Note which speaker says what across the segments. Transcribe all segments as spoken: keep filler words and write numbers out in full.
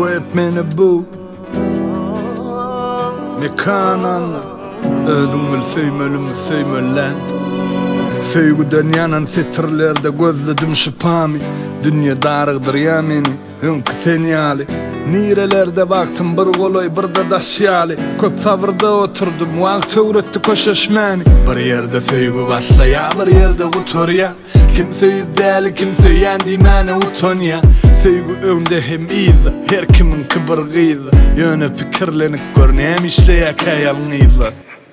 Speaker 1: hep meni bu mekanan özüngül söýmelim söýmelen Söýgüden ýanan setirlerde gözledim şüpami Dünya darygdyr ya meni öňkü sen ýaly Nirelerde baktım bir goloy bir da daşyaly Köp sabırda oturdum wagt öwretdi köşeşmäni Bir ýerde söýgü başlaýar bir ýerde guturýar Kimseyi däl kimseýän diýmäne utonýar Söýgü öňde hem iza her kimin kibir gyza Ýöne pikirlenip görnäm işleýär kaýalňyza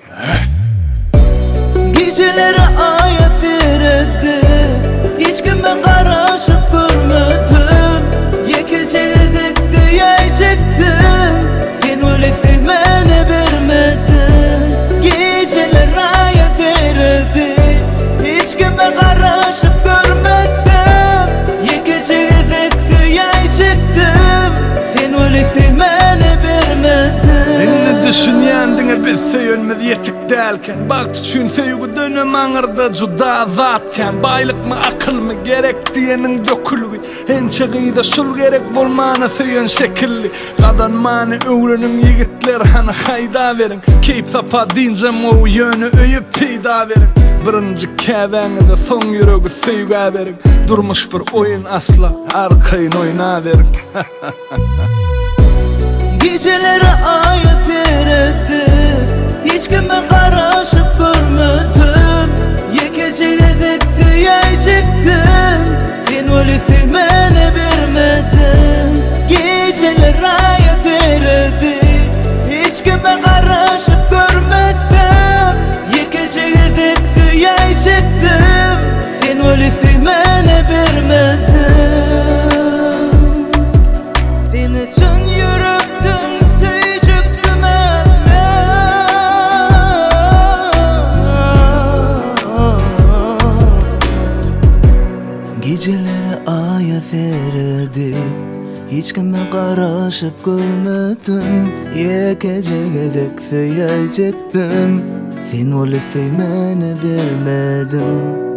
Speaker 2: Geceleri aya seyretti Hiç kime garaşıp görmedim Yekecek söyleyecektim Sen öyle sevmeni vermedin Geceleri aya seyretti Hiç kime garaşıp görmedim Yekecek söyleyecektim Sen öyle sevmeni vermedin
Speaker 1: Dinle düşünýändiňe biz söýülmez ýetik dälken Bagt üçin söýgü dönem aňyrda juda zatken Baýlykmy akylmy gerek diýeniň dökülbi Ençe gyýda şul gerek bolmana söýen şekilli Gadanmany öwreniň ýigitler hana haýda beriň Keýip sapa diňjem o ýöne öýüp peýda beriň Birinji käbäňizde soň ýüregi söýgä beriň Durmuş bir oýun asla arkaýyn oýna beriň
Speaker 2: Geceleri aya seyretti Hiç kime garaşıp görmedim Yekecek söyleyecektim Sen öyle sevmeni vermedin Geceleri aya seyretti Hiç kime garaşıp görmedim Yekecek söyleyecektim Sen öyle sevmeni vermedin Sen için yürekten söyleyecektim Geceleri aya seyredip Hiç kime garaşıp görmedim Yekecek söyleyecektim Sen öyle sevmeni vermedin